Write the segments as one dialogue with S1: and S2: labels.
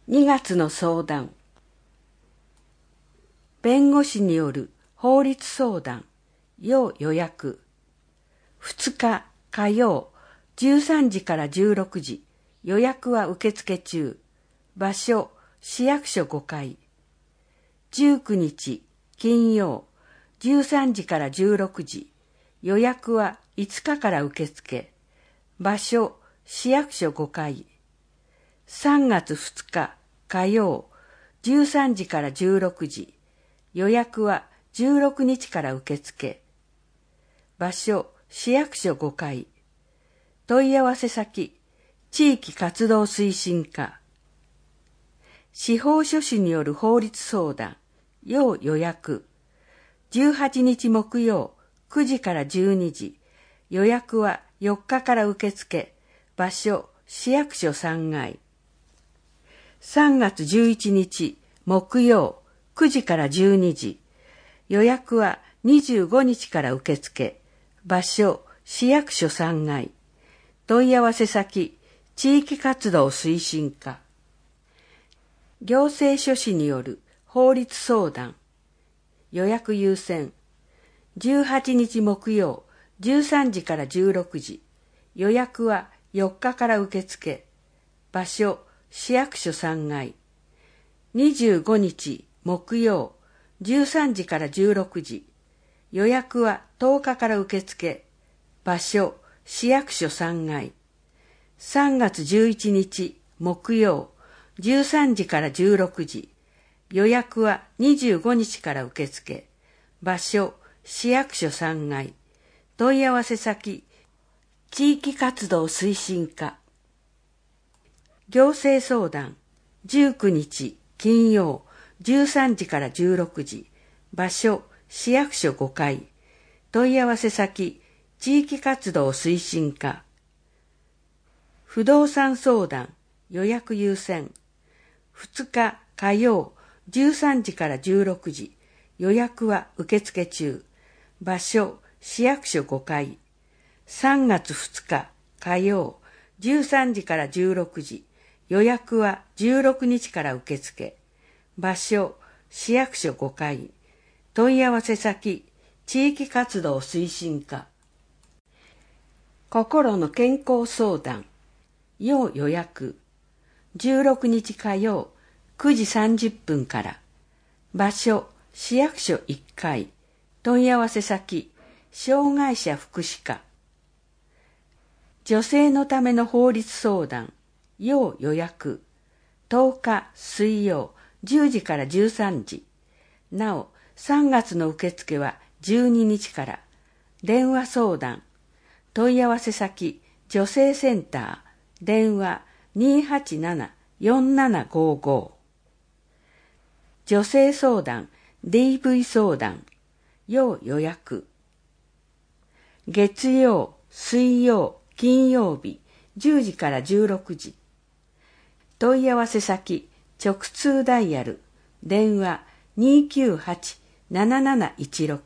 S1: 2月の相談。弁護士による法律相談、要予約。2日火曜13時から16時、予約は受付中。場所、市役所5階。19日金曜13時から16時、予約は5日から受付。場所、市役所5階。3月2日火曜13時から16時、予約は16日から受付。場所、市役所5階。問い合わせ先、地域活動推進課。司法書士による法律相談、要予約。18日木曜9時から12時、予約は4日から受付。場所、市役所3階。3月11日木曜9時から12時、予約は25日から受付。場所、市役所3階。問い合わせ先、地域活動推進課。行政書士による法律相談、予約優先。18日木曜13時から16時、予約は4日から受付。場所、市役所3階。25日木曜13時から16時、予約は10日から受付。場所、市役所3階。3月11日木曜13時から16時、予約は25日から受付。場所、市役所3階。問い合わせ先、地域活動推進課。行政相談、19日金曜13時から16時、場所、市役所5階。問い合わせ先、地域活動推進課。不動産相談、予約優先。2日火曜13時から16時、予約は受付中。場所、市役所5階。3月2日火曜13時から16時、予約は16日から受付。場所、市役所5階。問い合わせ先、地域活動推進課。心の健康相談、要予約。16日火曜9時30分から。場所、市役所1階。問い合わせ先、障害者福祉課。女性のための法律相談、要予約。10日水曜10時から13時。なお、3月の受付は12日から。電話相談。問い合わせ先、女性センター。電話 287-4755。女性相談、DV 相談。要予約。月曜、水曜、金曜日10時から16時。問い合わせ先、直通ダイヤル。電話 298-7716。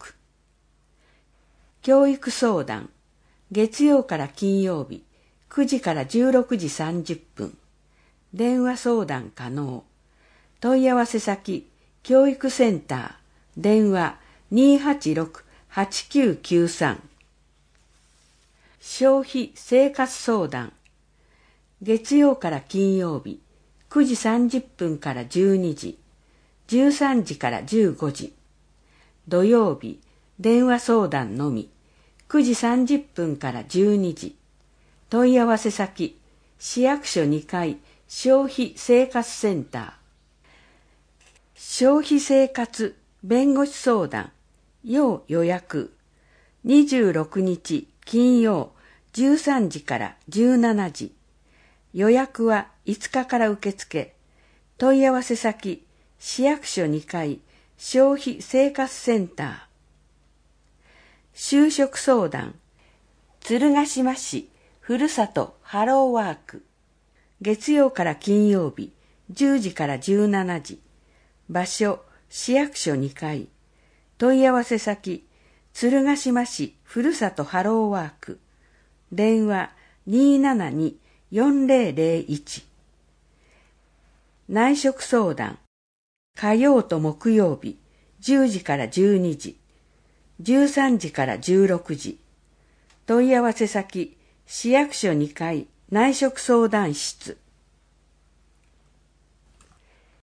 S1: 教育相談。月曜から金曜日9時から16時30分。電話相談可能。問い合わせ先、教育センター。電話 286-8993。消費生活相談。月曜から金曜日9時30分から12時、13時から15時。土曜日、電話相談のみ、9時30分から12時。問い合わせ先、市役所2階消費生活センター。消費生活弁護士相談、要予約。26日金曜13時から17時。予約は5日から受付。問い合わせ先、市役所2階消費生活センター。就職相談、鶴ヶ島市ふるさとハローワーク。月曜から金曜日10時から17時。場所、市役所2階。問い合わせ先、鶴ヶ島市ふるさとハローワーク。電話 272-4001。 内職相談、火曜と木曜日、10時から12時、13時から16時。問い合わせ先、市役所2階内職相談室。